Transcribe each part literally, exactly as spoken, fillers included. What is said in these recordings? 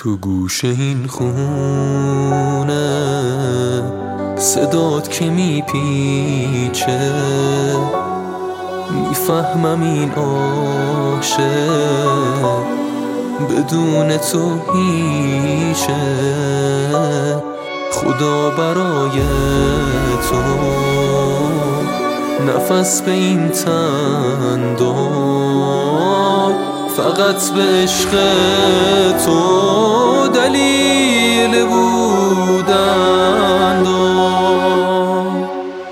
تو گوش این خونه صدات که میپیچه، میفهمم این عاشق بدون تو هیچه. خدا برای تو نفس به این تن داد، فقط به عشق تو دلیل بودن داد.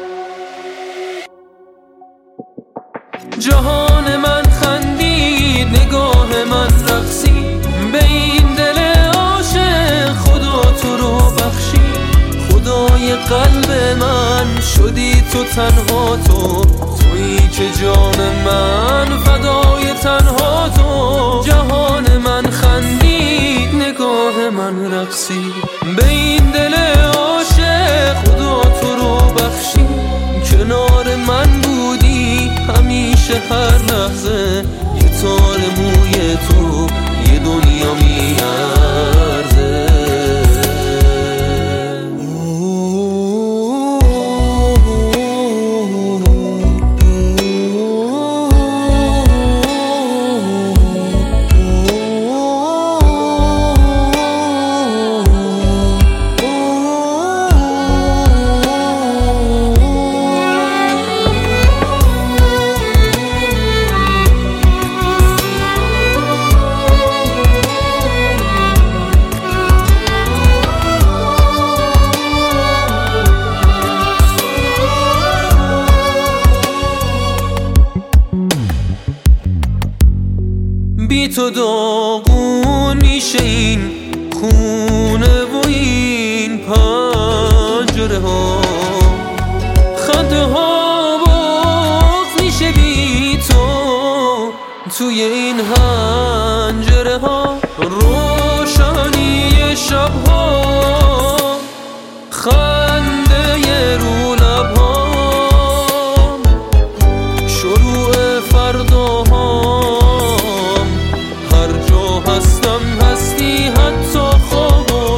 جهان من خندید، نگاه من رقصید، به این دل عاشق خدا تو رو بخشید. خدای قلب من شدی تو، تنها تو، تویی که جان من فدای تنها تو. جهان من خندید، نگاه من رقصید، به این دل عاشق خدا تو رو بخشید. کنار من بودی همیشه، هر لحظه یه تار موی تو یه دنیا میارزه. بی تو داغون میشه این خونه و این پنجره ها، خنده ها باز میشه بی تو توی این حنجره ها. روشنی شب ها، خنده رو لب ها، شروع فرداها، هستم هستی حتی خواب و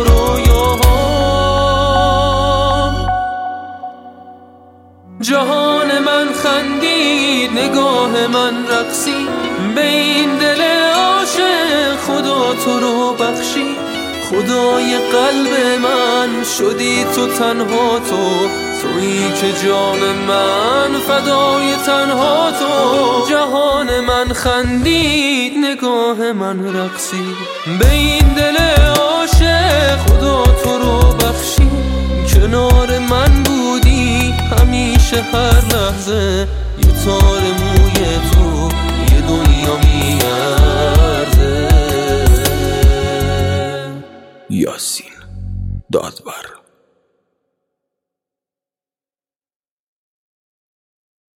رویاها. جهان من خندید، نگاه من رقصید، به این دل عاشق خدا تو رو بخشید. خدای قلب من شدی تو، تنها تو، تویی که جان من فدای تنها تو. جهان من خندید، نگاه من رقصید، به این دل عاشق